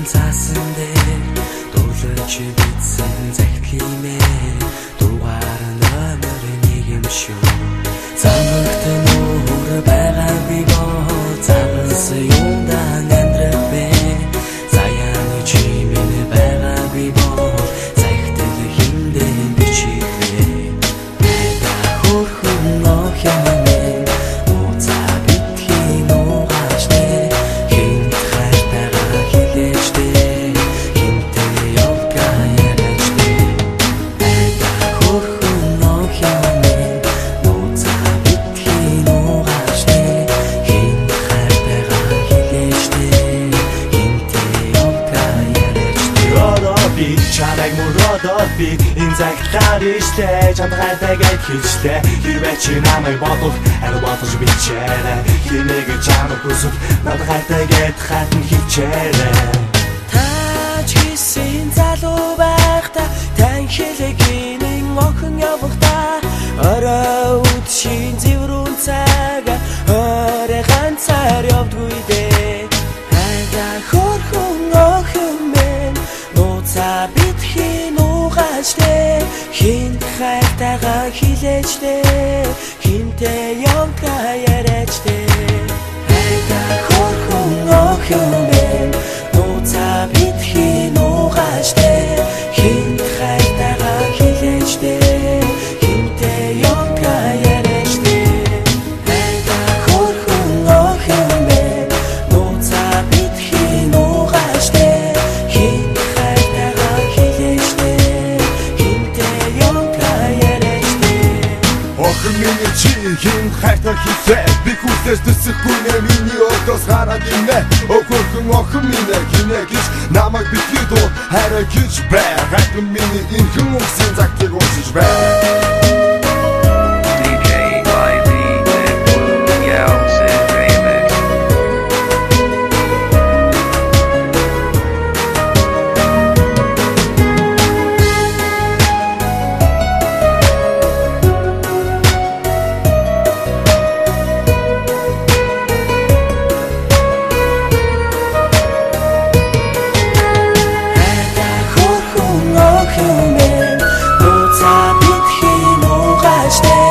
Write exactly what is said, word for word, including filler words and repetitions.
алтан цаасан дээр дуулж битсэн захидлымээ дугаар номер нэг юм шүү. Замагт нүүр байгаагүй боо цагсан юундан амьдрах бэ. Заяан чимэн байгаагүй боо захидл хиндэ бичээ. Эта хөрхөн нохямэн уцаа битхийн угаашны хинт хайтага хилээждэ хинтээ явка яриачдэ. Эта хөрхөн нохямэн уцаа битхийн угаашны хинт хайтага хилээждэ хинтээ явка яриачдэ. Родоби чамайг мөрөдоби энэ цагтаар ишлээ чамдгайтай гэд хэлжлээ. Хэрвээ чи намайг бодвол аль бодож бичээрэй. Хинэг чамд хүсэл надгайтай гэд хатан хичээрэй. Та ч хийсэн залуу байхдаа тань хэлэгийн охин явахдаа орой үдшийн зэврүүн цаг орой ганцаар явдгүй дээ. Хайда хөрхөн охин минь нууцаа битхийн угаашдэ хинт хайтага хилээждэ хинтээ явка яриачдэ. Хайда хөрхөн охин минь нууцаа битхийн угаашдэ хинт хайтага хилээждэ хинтээ явка яриачдэ. Хайда хөрхөн охин минь нууцаа битхийн угаашдэ хинт хайтага хилээждэ хинтээ явка яриачдэ. Охин миний чи хин хайртай хийсэ би хүсэж төсөхгүй нэ миний өдөөс хараад инэ. Охин охин минь гинэ гэж намайг битгий дуу хараа гэж бай. Хатан миний энэ хүн үгсийн цагтыг уншиж бай. Нууцаа битхийн угаашдэ